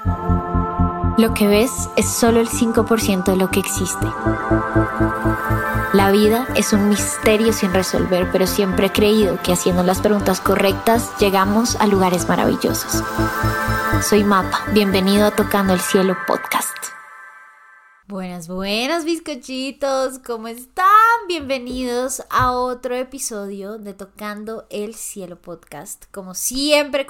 Lo que ves es solo el 5% de lo que existe. La vida es un misterio sin resolver, pero siempre he creído que haciendo las preguntas correctas llegamos a lugares maravillosos. Soy Mapa, bienvenido a Tocando el Cielo Podcast. Buenas, bizcochitos, ¿cómo están? Bienvenidos a otro episodio de Tocando el Cielo Podcast. Como siempre,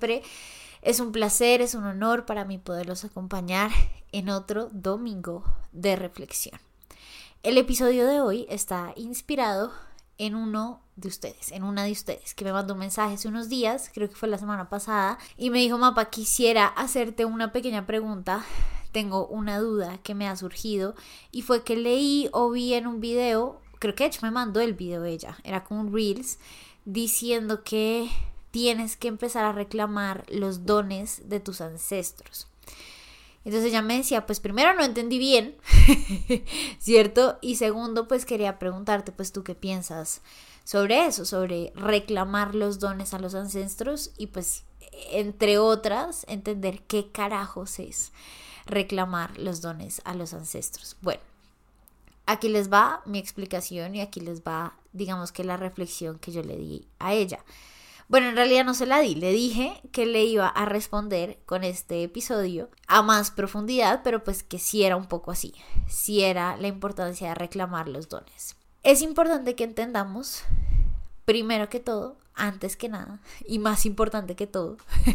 es un placer, es un honor para mí poderlos acompañar en otro domingo de reflexión. El episodio de hoy está inspirado en una de ustedes que me mandó un mensaje hace unos días, creo que fue la semana pasada, y me dijo: Mapa, quisiera hacerte una pequeña pregunta. Tengo una duda que me ha surgido y fue que leí o vi en un video, creo que de hecho me mandó el video ella, era como un Reels, diciendo que tienes que empezar a reclamar los dones de tus ancestros. Entonces ella me decía, pues primero no entendí bien, ¿cierto? Y segundo, pues quería preguntarte, pues tú qué piensas sobre eso, sobre reclamar los dones a los ancestros y pues entre otras, entender qué carajos es reclamar los dones a los ancestros. Bueno, aquí les va mi explicación y aquí les va, digamos que la reflexión que yo le di a ella. Bueno, en realidad no se la di, le dije que le iba a responder con este episodio a más profundidad, pero pues que sí era un poco así, sí era la importancia de reclamar los dones. Es importante que entendamos, primero que todo, antes que nada, y más importante que todo,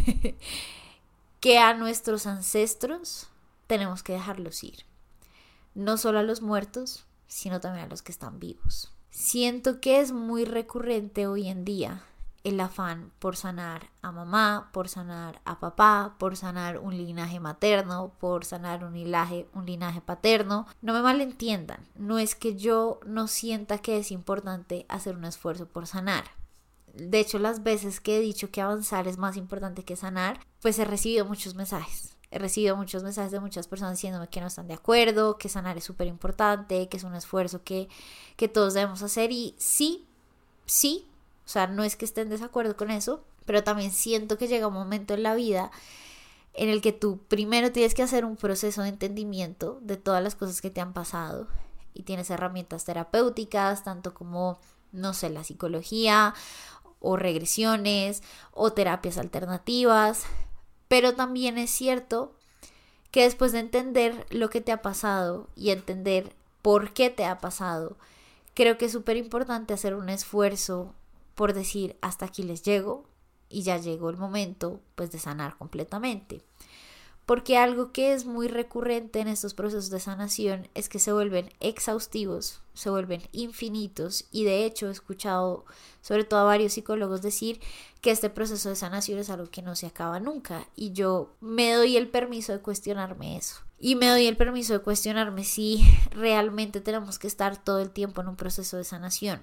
que a nuestros ancestros tenemos que dejarlos ir. No solo a los muertos, sino también a los que están vivos. Siento que es muy recurrente hoy en día el afán por sanar a mamá, por sanar a papá, por sanar un linaje materno, por sanar un linaje paterno. No me malentiendan, no es que yo no sienta que es importante hacer un esfuerzo por sanar. De hecho, las veces que he dicho que avanzar es más importante que sanar, pues he recibido muchos mensajes. He recibido muchos mensajes de muchas personas diciéndome que no están de acuerdo, que sanar es súper importante, que es un esfuerzo que todos debemos hacer. Y sí, o sea, no es que esté en desacuerdo con eso, pero también siento que llega un momento en la vida en el que tú primero tienes que hacer un proceso de entendimiento de todas las cosas que te han pasado y tienes herramientas terapéuticas, tanto como, no sé, la psicología o regresiones o terapias alternativas, pero también es cierto que después de entender lo que te ha pasado y entender por qué te ha pasado, creo que es súper importante hacer un esfuerzo por decir hasta aquí les llego y ya llegó el momento pues de sanar completamente. Porque algo que es muy recurrente en estos procesos de sanación es que se vuelven exhaustivos, se vuelven infinitos y de hecho he escuchado sobre todo a varios psicólogos decir que este proceso de sanación es algo que no se acaba nunca y yo me doy el permiso de cuestionarme eso. Y me doy el permiso de cuestionarme si realmente tenemos que estar todo el tiempo en un proceso de sanación.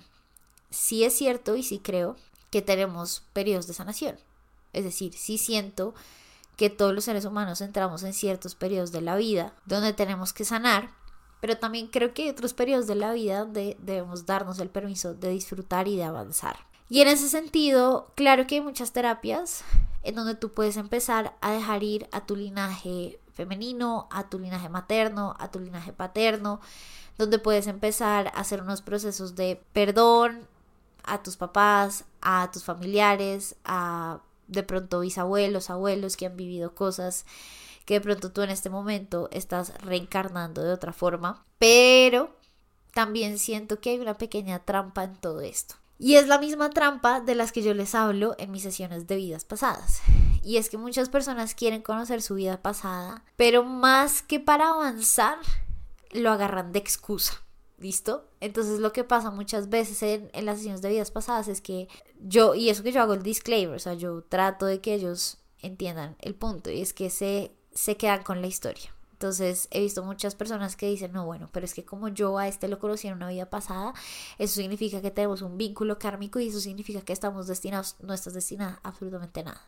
Sí es cierto y sí creo que tenemos periodos de sanación. Es decir, sí siento que todos los seres humanos entramos en ciertos periodos de la vida donde tenemos que sanar, pero también creo que hay otros periodos de la vida donde debemos darnos el permiso de disfrutar y de avanzar. Y en ese sentido, claro que hay muchas terapias en donde tú puedes empezar a dejar ir a tu linaje femenino, a tu linaje materno, a tu linaje paterno, donde puedes empezar a hacer unos procesos de perdón a tus papás, a tus familiares, a de pronto bisabuelos, abuelos que han vivido cosas que de pronto tú en este momento estás reencarnando de otra forma. Pero también siento que hay una pequeña trampa en todo esto. Y es la misma trampa de las que yo les hablo en mis sesiones de vidas pasadas. Y es que muchas personas quieren conocer su vida pasada, pero más que para avanzar, lo agarran de excusa. ¿Listo? Entonces lo que pasa muchas veces en las sesiones de vidas pasadas es que yo, y eso que yo hago el disclaimer, o sea, yo trato de que ellos entiendan el punto, y es que se quedan con la historia. Entonces he visto muchas personas que dicen, no, bueno, pero es que como yo a este lo conocí en una vida pasada, eso significa que tenemos un vínculo kármico y eso significa que estamos destinados, no estás destinada a absolutamente nada.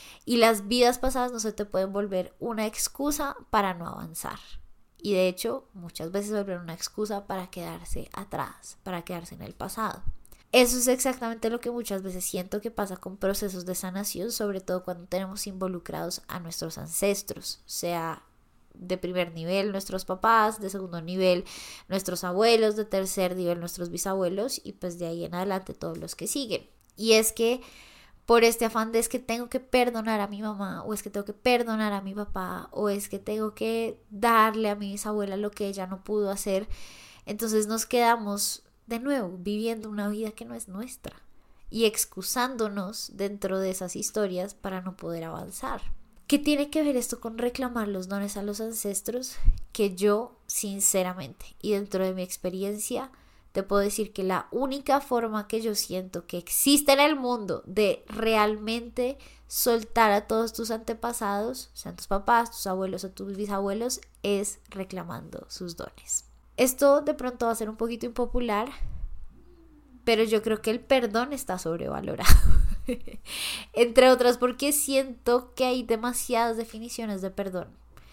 Y las vidas pasadas no se te pueden volver una excusa para no avanzar. Y de hecho, muchas veces vuelven una excusa para quedarse atrás, para quedarse en el pasado. Eso es exactamente lo que muchas veces siento que pasa con procesos de sanación, sobre todo cuando tenemos involucrados a nuestros ancestros, sea de primer nivel nuestros papás, de segundo nivel nuestros abuelos, de tercer nivel nuestros bisabuelos y pues de ahí en adelante todos los que siguen. Y es que por este afán de es que tengo que perdonar a mi mamá, o es que tengo que perdonar a mi papá, o es que tengo que darle a mi bisabuela lo que ella no pudo hacer, entonces nos quedamos de nuevo viviendo una vida que no es nuestra y excusándonos dentro de esas historias para no poder avanzar. ¿Qué tiene que ver esto con reclamar los dones a los ancestros? Que yo, sinceramente, y dentro de mi experiencia, te puedo decir que la única forma que yo siento que existe en el mundo de realmente soltar a todos tus antepasados, sean tus papás, tus abuelos o tus bisabuelos, es reclamando sus dones. Esto de pronto va a ser un poquito impopular, pero yo creo que el perdón está sobrevalorado. Entre otras porque siento que hay demasiadas definiciones de perdón.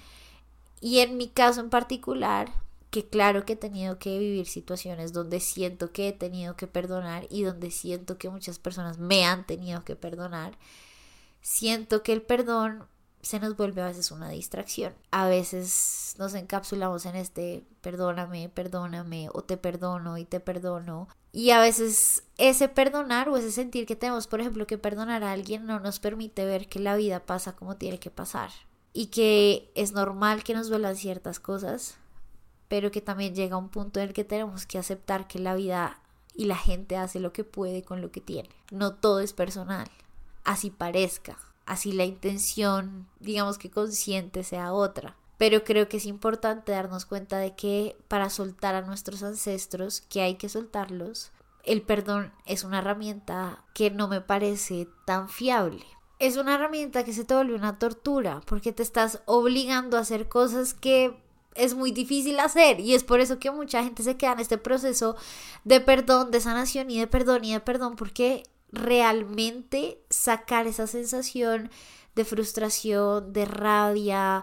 Y en mi caso en particular, que claro que he tenido que vivir situaciones donde siento que he tenido que perdonar y donde siento que muchas personas me han tenido que perdonar, siento que el perdón se nos vuelve a veces una distracción. A veces nos encapsulamos en este perdóname, perdóname, o te perdono y te perdono. Y a veces ese perdonar o ese sentir que tenemos, por ejemplo, que perdonar a alguien no nos permite ver que la vida pasa como tiene que pasar. Y que es normal que nos duelan ciertas cosas, pero que también llega un punto en el que tenemos que aceptar que la vida y la gente hace lo que puede con lo que tiene. No todo es personal, así parezca. Así la intención, digamos que consciente, sea otra. Pero creo que es importante darnos cuenta de que para soltar a nuestros ancestros, que hay que soltarlos, el perdón es una herramienta que no me parece tan fiable. Es una herramienta que se te vuelve una tortura porque te estás obligando a hacer cosas que es muy difícil hacer, y es por eso que mucha gente se queda en este proceso de perdón, de sanación y de perdón, porque realmente sacar esa sensación de frustración, de rabia,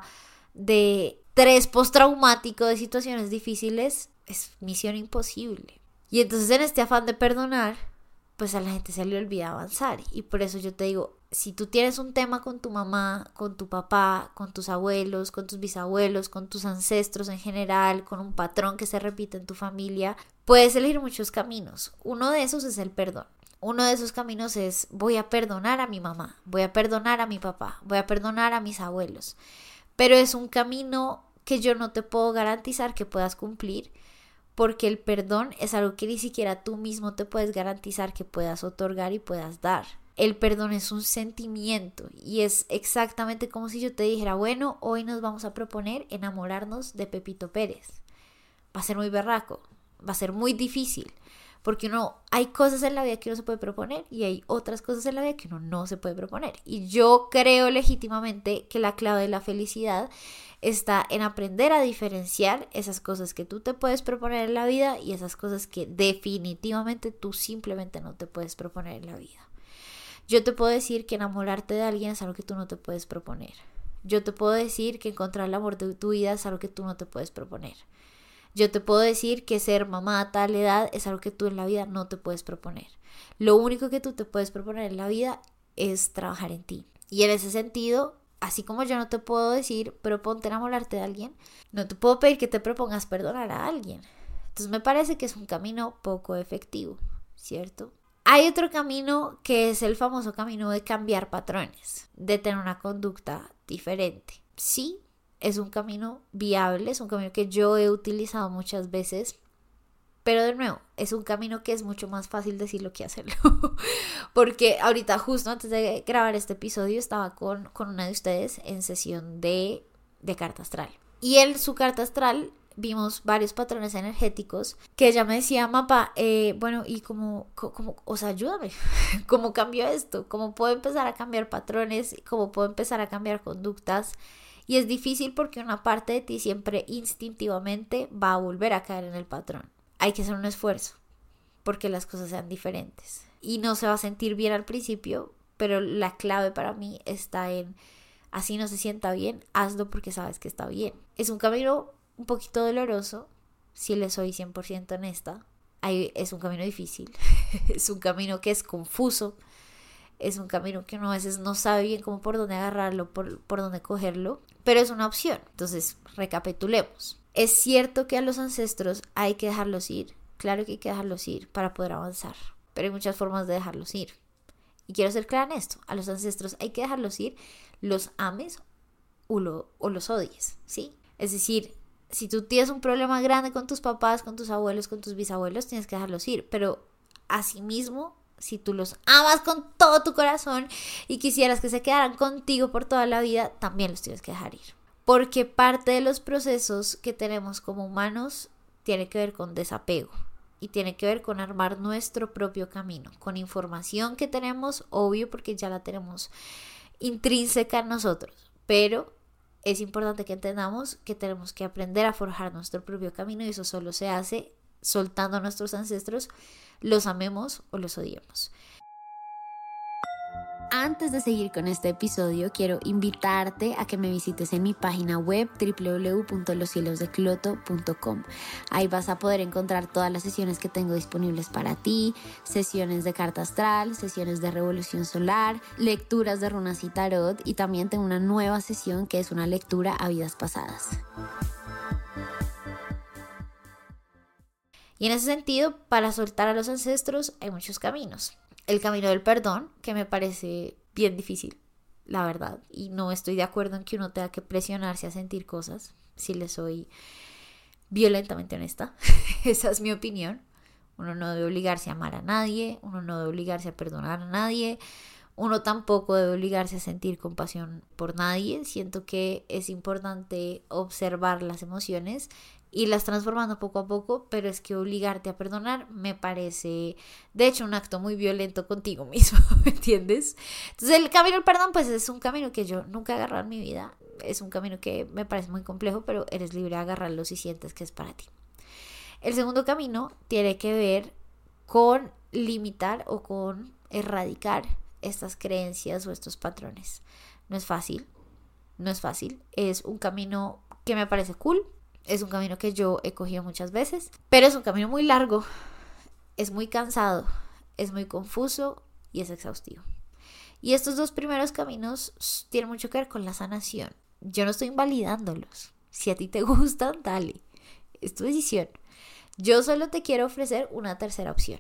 de estrés postraumático, de situaciones difíciles, es misión imposible. Y entonces en este afán de perdonar, pues a la gente se le olvida avanzar. Y por eso yo te digo, si tú tienes un tema con tu mamá, con tu papá, con tus abuelos, con tus bisabuelos, con tus ancestros en general, con un patrón que se repite en tu familia, puedes elegir muchos caminos. Uno de esos es el perdón. Uno de esos caminos es voy a perdonar a mi mamá, voy a perdonar a mi papá, voy a perdonar a mis abuelos. Pero es un camino que yo no te puedo garantizar que puedas cumplir, porque el perdón es algo que ni siquiera tú mismo te puedes garantizar que puedas otorgar y puedas dar. El perdón es un sentimiento y es exactamente como si yo te dijera, bueno, hoy nos vamos a proponer enamorarnos de Pepito Pérez. Va a ser muy berraco, va a ser muy difícil. Porque hay cosas en la vida que uno se puede proponer y hay otras cosas en la vida que uno no se puede proponer. Y yo creo legítimamente que la clave de la felicidad está en aprender a diferenciar esas cosas que tú te puedes proponer en la vida y esas cosas que definitivamente tú simplemente no te puedes proponer en la vida. Yo te puedo decir que enamorarte de alguien es algo que tú no te puedes proponer. Yo te puedo decir que encontrar el amor de tu vida es algo que tú no te puedes proponer. Yo te puedo decir que ser mamá a tal edad es algo que tú en la vida no te puedes proponer. Lo único que tú te puedes proponer en la vida es trabajar en ti. Y en ese sentido, así como yo no te puedo decir, proponte enamorarte de alguien, no te puedo pedir que te propongas perdonar a alguien. Entonces me parece que es un camino poco efectivo, ¿cierto? Hay otro camino que es el famoso camino de cambiar patrones, de tener una conducta diferente. Sí, es un camino viable, es un camino que yo he utilizado muchas veces, pero de nuevo, es un camino que es mucho más fácil decirlo que hacerlo. Porque ahorita, justo antes de grabar este episodio, estaba con una de ustedes en sesión de carta astral. Y en su carta astral vimos varios patrones energéticos que ella me decía, Mapa, bueno, y cómo, o sea, ayúdame, ¿cómo cambio esto? ¿Cómo puedo empezar a cambiar patrones? ¿Cómo puedo empezar a cambiar conductas? Y es difícil porque una parte de ti siempre instintivamente va a volver a caer en el patrón. Hay que hacer un esfuerzo porque las cosas sean diferentes. Y no se va a sentir bien al principio, pero la clave para mí está en, así no se sienta bien, hazlo porque sabes que está bien. Es un camino un poquito doloroso, si le soy 100% honesta, es un camino difícil, es un camino que es confuso, es un camino que uno a veces no sabe bien cómo por dónde agarrarlo, por dónde cogerlo, pero es una opción. Entonces, recapitulemos. Es cierto que a los ancestros hay que dejarlos ir, claro que hay que dejarlos ir para poder avanzar, pero hay muchas formas de dejarlos ir. Y quiero ser clara en esto, a los ancestros hay que dejarlos ir, los ames o los odies, ¿sí? Es decir, si tú tienes un problema grande con tus papás, con tus abuelos, con tus bisabuelos, tienes que dejarlos ir, pero asimismo, si tú los amas con todo tu corazón y quisieras que se quedaran contigo por toda la vida, también los tienes que dejar ir. Porque parte de los procesos que tenemos como humanos tiene que ver con desapego y tiene que ver con armar nuestro propio camino, con información que tenemos, obvio, porque ya la tenemos intrínseca en nosotros, pero es importante que entendamos que tenemos que aprender a forjar nuestro propio camino y eso solo se hace soltando a nuestros ancestros, los amemos o los odiemos. Antes de seguir con este episodio, quiero invitarte a que me visites en mi página web www.loshielosdecloto.com. Ahí vas a poder encontrar todas las sesiones que tengo disponibles para ti, sesiones de carta astral, sesiones de revolución solar, lecturas de runas y tarot, y también tengo una nueva sesión que es una lectura a vidas pasadas. Y en ese sentido, para soltar a los ancestros hay muchos caminos. El camino del perdón, que me parece bien difícil, la verdad. Y no estoy de acuerdo en que uno tenga que presionarse a sentir cosas, si le soy violentamente honesta. Esa es mi opinión. Uno no debe obligarse a amar a nadie, uno no debe obligarse a perdonar a nadie, uno tampoco debe obligarse a sentir compasión por nadie. Siento que es importante observar las emociones, irlas transformando poco a poco, pero es que obligarte a perdonar me parece, de hecho, un acto muy violento contigo mismo, ¿me entiendes? Entonces el camino del perdón pues es un camino que yo nunca he agarrado en mi vida, es un camino que me parece muy complejo, pero eres libre de agarrarlo si sientes que es para ti. El segundo camino tiene que ver con limitar o con erradicar estas creencias o estos patrones. No es fácil, es un camino que me parece cool. Es un camino que yo he cogido muchas veces, pero es un camino muy largo, es muy cansado, es muy confuso y es exhaustivo. Y estos dos primeros caminos tienen mucho que ver con la sanación. Yo no estoy invalidándolos. Si a ti te gustan, dale. Es tu decisión. Yo solo te quiero ofrecer una tercera opción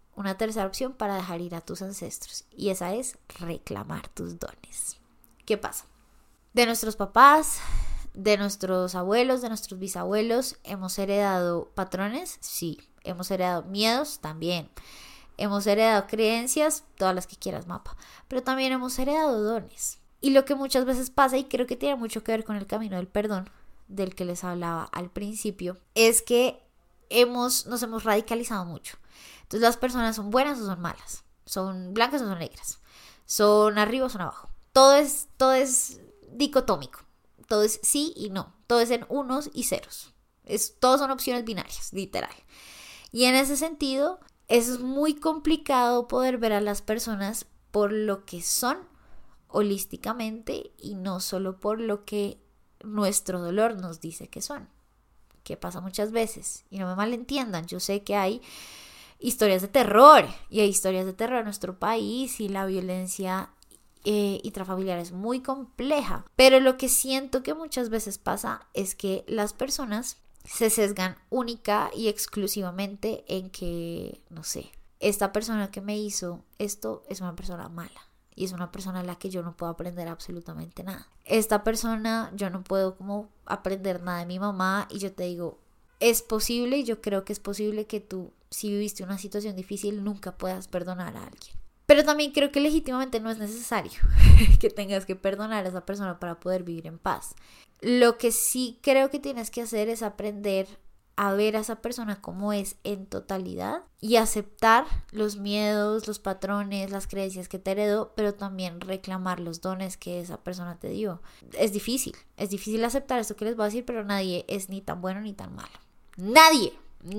para dejar ir a tus ancestros. Y esa es reclamar tus dones. ¿Qué pasa? De nuestros papás, de nuestros abuelos, de nuestros bisabuelos, ¿hemos heredado patrones? Sí. ¿Hemos heredado miedos? También. ¿Hemos heredado creencias? Todas las que quieras, mapa. Pero también hemos heredado dones. Y lo que muchas veces pasa, y creo que tiene mucho que ver con el camino del perdón, del que les hablaba al principio, es que nos hemos radicalizado mucho. Entonces las personas son buenas o son malas, son blancas o son negras, son arriba o son abajo. Todo es dicotómico. Todo es sí y no. Todo es en unos y ceros. Todos son opciones binarias, literal. Y en ese sentido, es muy complicado poder ver a las personas por lo que son holísticamente y no solo por lo que nuestro dolor nos dice que son. Que pasa muchas veces. Y no me malentiendan, yo sé que hay historias de terror y hay historias de terror en nuestro país y la violencia intrafamiliar es muy compleja, pero lo que siento que muchas veces pasa es que las personas se sesgan única y exclusivamente en que, no sé, esta persona que me hizo esto es una persona mala y es una persona a la que yo no puedo aprender absolutamente nada. Esta persona, yo no puedo como aprender nada de mi mamá, y yo te digo, es posible, yo creo que es posible que tú, si viviste una situación difícil, nunca puedas perdonar a alguien. Pero también creo que legítimamente no es necesario que tengas que perdonar a esa persona para poder vivir en paz. Lo que sí creo que tienes que hacer es aprender a ver a esa persona como es en totalidad y aceptar los miedos, los patrones, las creencias que te heredó, pero también reclamar los dones que esa persona te dio. Es difícil aceptar esto que les voy a decir, pero nadie es ni tan bueno ni tan malo. Nadie.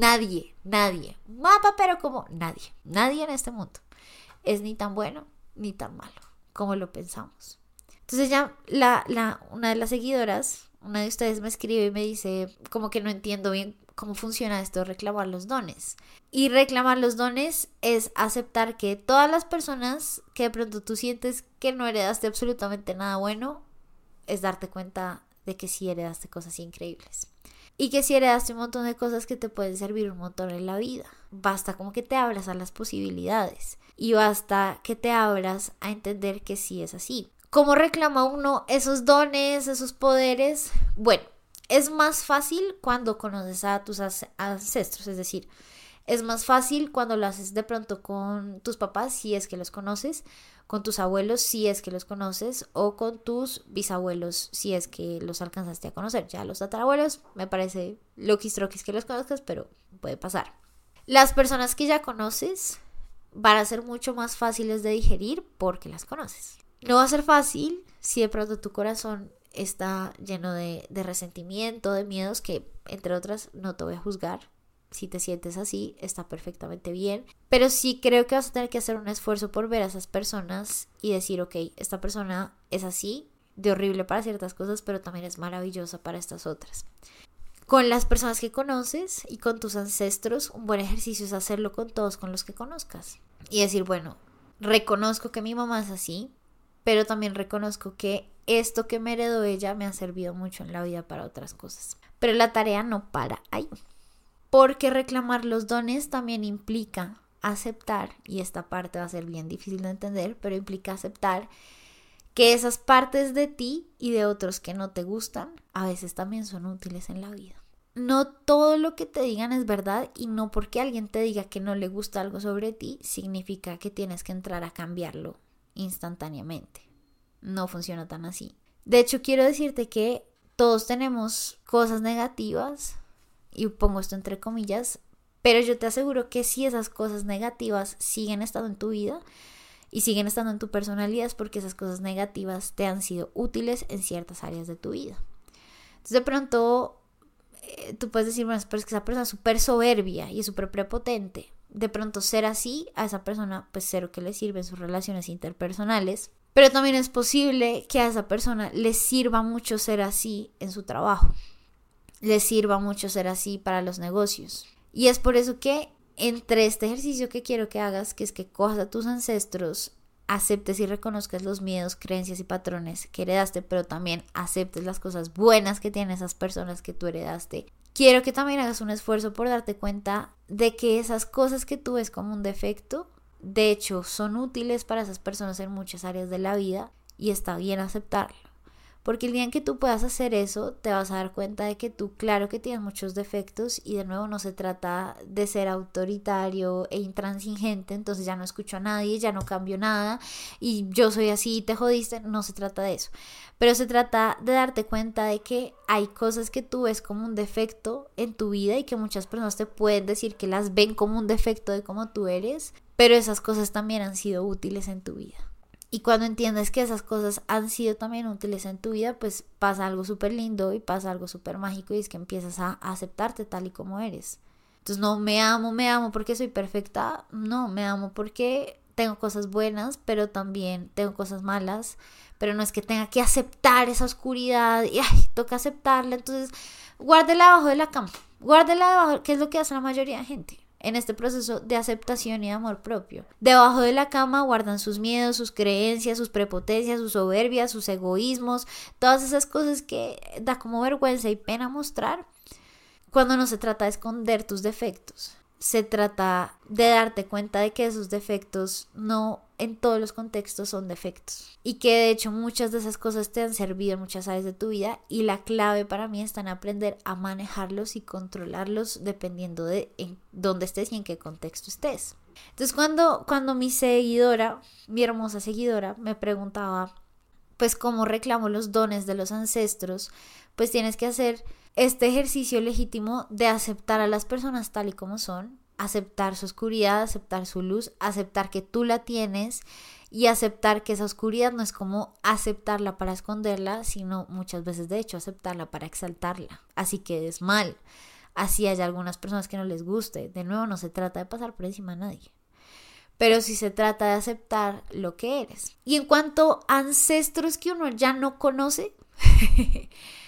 Mapa, pero como nadie en este mundo es ni tan bueno ni tan malo como lo pensamos. Entonces ya una de las seguidoras, una de ustedes me escribe y me dice como que no entiendo bien cómo funciona esto de reclamar los dones. Y reclamar los dones es aceptar que todas las personas que de pronto tú sientes que no heredaste absolutamente nada bueno, es darte cuenta de que sí heredaste cosas increíbles. Y que sí heredaste un montón de cosas que te pueden servir un montón en la vida. Basta como que te abras a las posibilidades. Y basta que te abras a entender que sí es así. ¿Cómo reclama uno esos dones, esos poderes? Bueno, es más fácil cuando conoces a tus ancestros. Es decir, es más fácil cuando lo haces de pronto con tus papás, si es que los conoces, con tus abuelos, si es que los conoces, o con tus bisabuelos, si es que los alcanzaste a conocer. Ya los tatarabuelos, me parece loquis troquis que los conozcas, pero puede pasar. Las personas que ya conoces van a ser mucho más fáciles de digerir porque las conoces. No va a ser fácil si de pronto tu corazón está lleno de resentimiento, de miedos, que entre otras no te voy a juzgar. Si te sientes así, está perfectamente bien. Pero sí creo que vas a tener que hacer un esfuerzo por ver a esas personas y decir, ok, esta persona es así, de horrible para ciertas cosas, pero también es maravillosa para estas otras. Con las personas que conoces y con tus ancestros, un buen ejercicio es hacerlo con todos con los que conozcas. Y decir, bueno, reconozco que mi mamá es así, pero también reconozco que esto que me heredó ella me ha servido mucho en la vida para otras cosas. Pero la tarea no para ahí. Porque reclamar los dones también implica aceptar, y esta parte va a ser bien difícil de entender, pero implica aceptar que esas partes de ti y de otros que no te gustan, a veces también son útiles en la vida. No todo lo que te digan es verdad, y no porque alguien te diga que no le gusta algo sobre ti, significa que tienes que entrar a cambiarlo instantáneamente. No funciona tan así. De hecho, quiero decirte que todos tenemos cosas negativas, y pongo esto entre comillas, pero yo te aseguro que si esas cosas negativas siguen estando en tu vida y siguen estando en tu personalidad, es porque esas cosas negativas te han sido útiles en ciertas áreas de tu vida. Entonces de pronto tú puedes decir, bueno, pero es que esa persona es súper soberbia y es súper prepotente. De pronto ser así a esa persona pues cero que le sirve en sus relaciones interpersonales, pero también es posible que a esa persona le sirva mucho ser así en su trabajo. Les sirva mucho ser así para los negocios. Y es por eso que entre este ejercicio que quiero que hagas, que es que cojas a tus ancestros, aceptes y reconozcas los miedos, creencias y patrones que heredaste, pero también aceptes las cosas buenas que tienen esas personas que tú heredaste. Quiero que también hagas un esfuerzo por darte cuenta de que esas cosas que tú ves como un defecto, de hecho, son útiles para esas personas en muchas áreas de la vida, y está bien aceptarlo. Porque el día en que tú puedas hacer eso, te vas a dar cuenta de que tú, claro que tienes muchos defectos, y de nuevo no se trata de ser autoritario e intransigente, entonces ya no escucho a nadie, ya no cambio nada y yo soy así y te jodiste. No se trata de eso, pero se trata de darte cuenta de que hay cosas que tú ves como un defecto en tu vida y que muchas personas te pueden decir que las ven como un defecto de cómo tú eres, pero esas cosas también han sido útiles en tu vida. Y cuando entiendes que esas cosas han sido también útiles en tu vida, pues pasa algo súper lindo y pasa algo súper mágico, y es que empiezas a aceptarte tal y como eres. Entonces no me amo porque soy perfecta, no, me amo porque tengo cosas buenas, pero también tengo cosas malas, pero no es que tenga que aceptar esa oscuridad y toca aceptarla, entonces guárdela debajo de la cama, guárdela debajo, que es lo que hace la mayoría de gente en este proceso de aceptación y de amor propio. Debajo de la cama guardan sus miedos, sus creencias, sus prepotencias, sus soberbias, sus egoísmos, todas esas cosas que da como vergüenza y pena mostrar, cuando no se trata de esconder tus defectos. Se trata de darte cuenta de que esos defectos no en todos los contextos son defectos, y que de hecho muchas de esas cosas te han servido en muchas áreas de tu vida, y la clave para mí está en aprender a manejarlos y controlarlos dependiendo de en dónde estés y en qué contexto estés. Entonces cuando mi seguidora, mi hermosa seguidora, me preguntaba pues cómo reclamo los dones de los ancestros, pues tienes que hacer este ejercicio legítimo de aceptar a las personas tal y como son, aceptar su oscuridad, aceptar su luz, aceptar que tú la tienes, y aceptar que esa oscuridad no es como aceptarla para esconderla, sino muchas veces de hecho aceptarla para exaltarla. Así que es mal, así hay algunas personas que no les guste. De nuevo, no se trata de pasar por encima de nadie, pero sí se trata de aceptar lo que eres. Y en cuanto a ancestros que uno ya no conoce,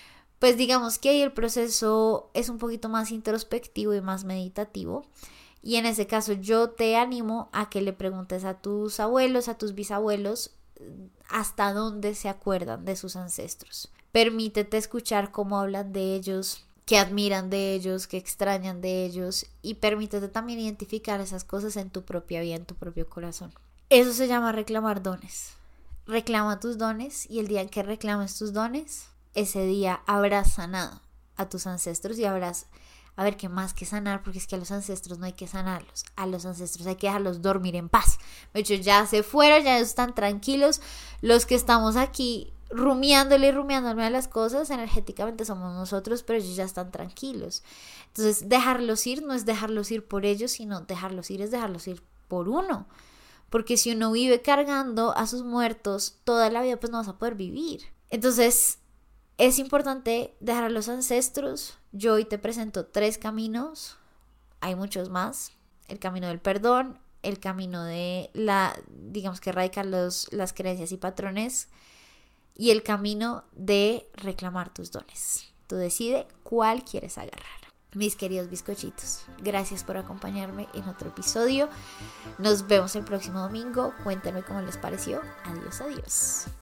Pues digamos que ahí el proceso es un poquito más introspectivo y más meditativo. Y en ese caso yo te animo a que le preguntes a tus abuelos, a tus bisabuelos, hasta dónde se acuerdan de sus ancestros. Permítete escuchar cómo hablan de ellos, qué admiran de ellos, qué extrañan de ellos, y permítete también identificar esas cosas en tu propia vida, en tu propio corazón. Eso se llama reclamar dones. Reclama tus dones, y el día en que reclames tus dones, ese día habrás sanado a tus ancestros y habrás, a ver, qué más que sanar, porque es que a los ancestros no hay que sanarlos, a los ancestros hay que dejarlos dormir en paz. De hecho, ya se fueron, ya están tranquilos. Los que estamos aquí rumiándole a las cosas, energéticamente somos nosotros, pero ellos ya están tranquilos. Entonces, dejarlos ir no es dejarlos ir por ellos, sino dejarlos ir es dejarlos ir por uno. Porque si uno vive cargando a sus muertos toda la vida, pues no vas a poder vivir. Entonces, es importante dejar a los ancestros. Yo hoy te presento 3 caminos, hay muchos más. El camino del perdón, el camino de digamos que erradicar las creencias y patrones, y el camino de reclamar tus dones. Tú decide cuál quieres agarrar. Mis queridos bizcochitos, gracias por acompañarme en otro episodio. Nos vemos el próximo domingo. Cuéntenme cómo les pareció. Adiós, adiós.